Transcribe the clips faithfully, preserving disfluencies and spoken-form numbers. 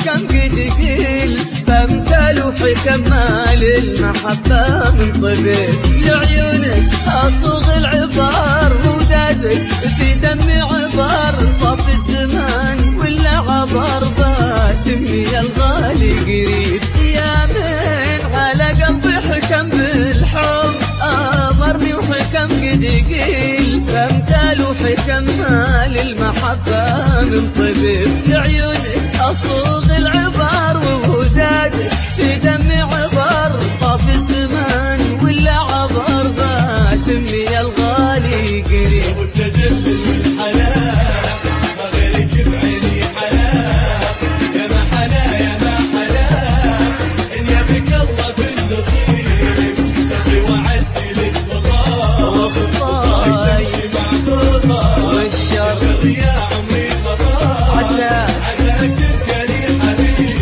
وحكم قد قيل، فامثال وحكم مال المحبة من طبيب. لعيونك أصوغ العبار ودادك في دمي عبار، طاف الزمان ولا عبر باتمي الغالي قريب. يا من على قلبي حكم بالحب أمرني وحكم قد قيل، فامثال وحكم مال المحبة من طبيب. لعيونك أصوغ العبار وودادك في دمي عبر، طاف الزمان ولا عبر باتمي الغالي قريب. وتجلل من حلاك ما غيرك بعيني حلاك، يا ما حلا يا ما حلاك إن يبك الله بالنصيب. سفي وعزي لك خطاك وخطاك تمشي مع خطاك، والشر يا عمري خطاك عساك عساك تبقى لي حبيب.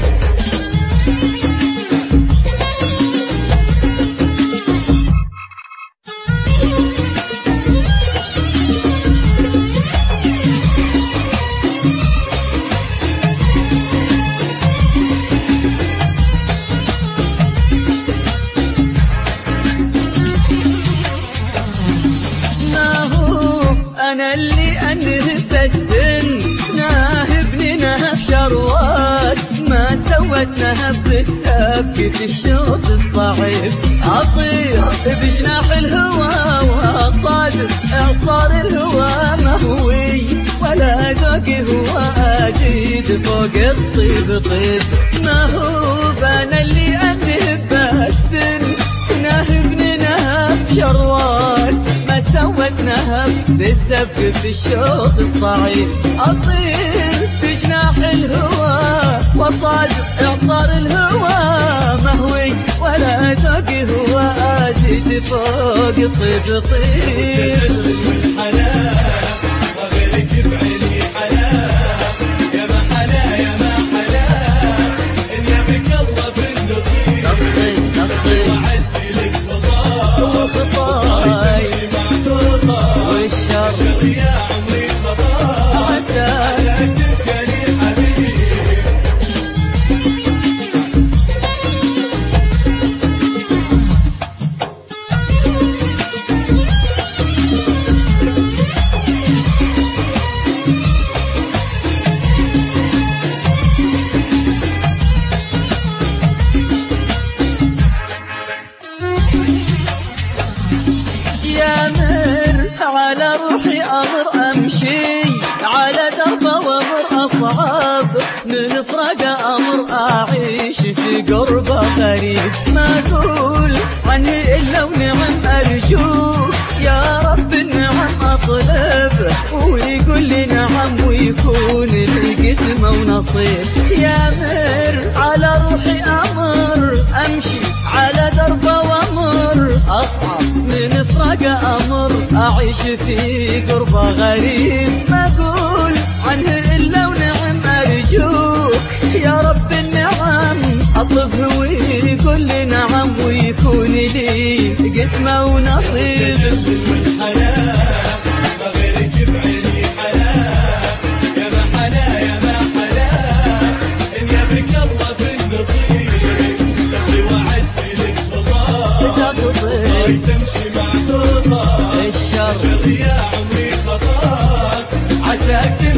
أنا اللي أنهب السن ناهبني نهب شروات، ما سوت نهب بالسبك في الشوط الصعيب. أطير بجناح الهوى وأصادف إعصار الهوى مهوي، ولا ذوقي هو أزيد فوق الطيب طيب. ما هو أنا اللي أنهب السن ناهبني نهب شروات، ما سوت نهب بالسبك في الشوط الصعيد. أطير بجناح الهوى وصادق إعصار الهوى مهوي، ولا ذوقي هو أزيد فوق طيب طيب. من حلاك ما غيرك بعيني حلاك، يا ما حلا يا ما حلاك إن يبك الله بالنصيب. نطي وعزي لك خطاك وخطاي والشر يا عمري خطاك عساك عساك تبقى لي حبيب. يا مر على روحي أمر أمشي على درب وأمر أصعب، من فراق أمر أعيش في قربة غريب. ما أقول عني إلا ونعم أرجوك يا رب النعم أطلب، ويقول لي نعم ويكون القسم ونصيب. يا مر على روحي أمر أمشي على درب وأمر أصعب، من فراق أمر أعيش في قربة غريب. ما أقول عنه إلا ونعم أرجوك يا رب النعم أطلبه ويقول لي نعم ويكون لي قسمة ونصيب. من حلاك ما غيرك بعيني حلاك، يا ما حلا يا ما حلاك إن يبك الله بالنصيب. سفي وعزي لك خطاك تطير تمشي مع خطاك، الشر يا عمري خطاك عساك